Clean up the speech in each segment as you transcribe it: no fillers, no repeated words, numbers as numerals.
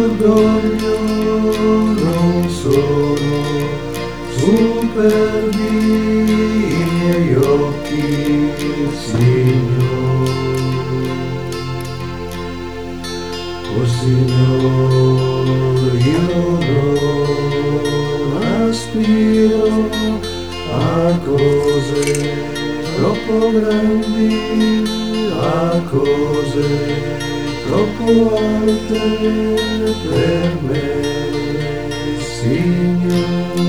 orgoglio non sono superbi i miei occhi, Signore. Oh Signore, io non aspiro a cose troppo grandi, a cose troppo alte per me, Signore.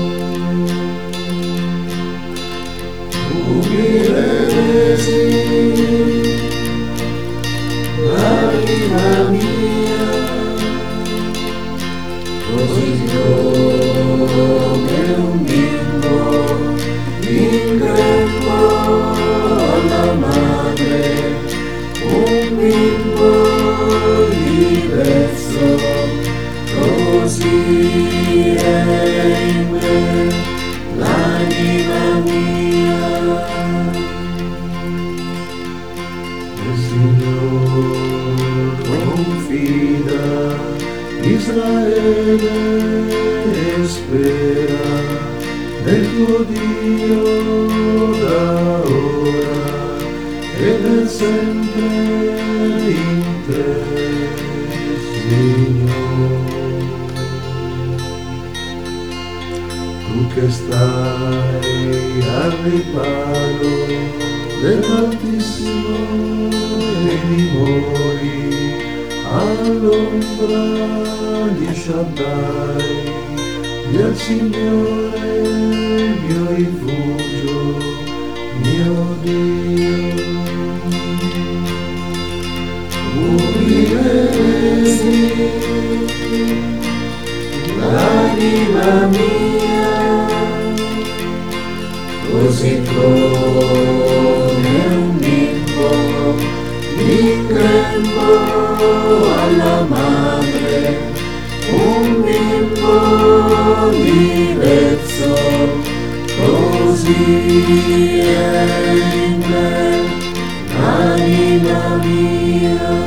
Umile sì, l'anima mia, così come un bimbo in grembo alla madre, un bimbo diverso, così è in me l'anima mia. Il Signor confida Israele e spera nel tuo Dio da ora e per sempre in te, Signore. Tu che stai al riparo dell'Altissimo e dimori all'ombra di Shaddai, del Signore mio rifugio, mio Dio. Umile sì, l'anima mia, così come un bimbo in grembo alla madre, un bimbo diverso, così è in me l'anima mia.